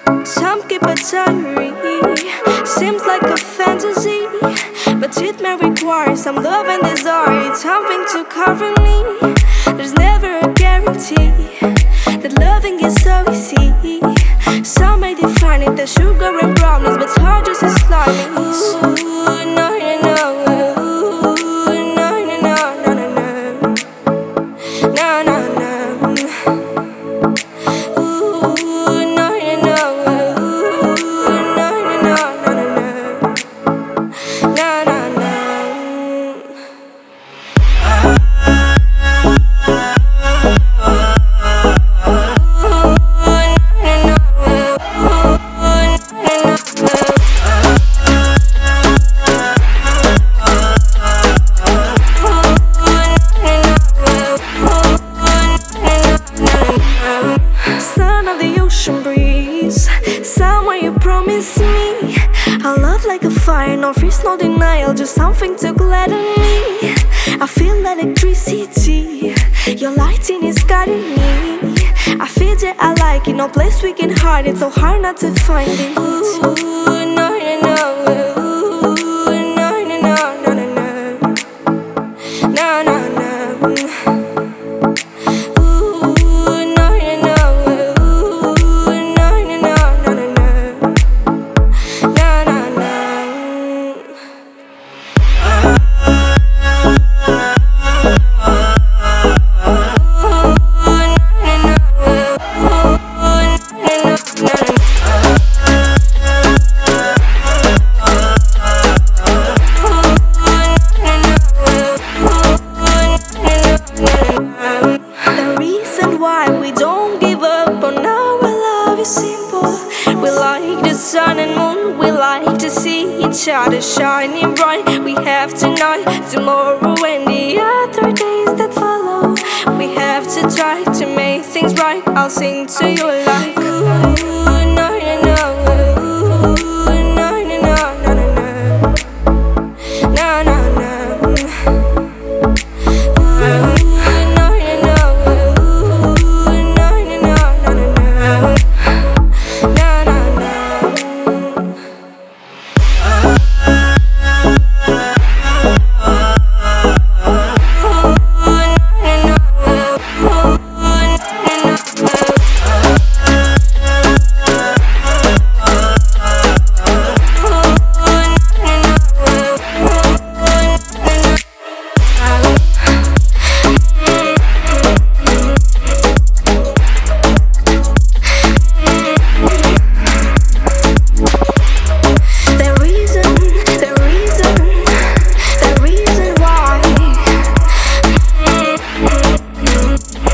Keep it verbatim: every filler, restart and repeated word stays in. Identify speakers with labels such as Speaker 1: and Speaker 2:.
Speaker 1: Some keep a diary, seems like a fantasy, but it may require some love and desire. It's something to cover me. There's never a guarantee that loving is so easy. Some may define it as sugar and brownies, but hard just as slimy. Ooh, no, no, no. Ooh, no, no, no, no, no, no. No, no, no. Son of the ocean breeze, somewhere you promised me a love like a fire, no fears, no denial, just something to gladden me. I feel electricity, your lighting is guiding me. I feel that I like it, no place we can hide it, so hard not to find it. Ooh, no, no, no. Ooh, no, no, no, no, no, no. No, no, no. The reason why we don't give up on our love is simple. We like the sun and moon, we like to see each other shining bright. We have tonight, tomorrow and the other days that follow. We have to try to make things right. I'll sing to you like ooh, no, no, no. Ooh, no, no, no, no, no, no. No, no, no. Mm-hmm.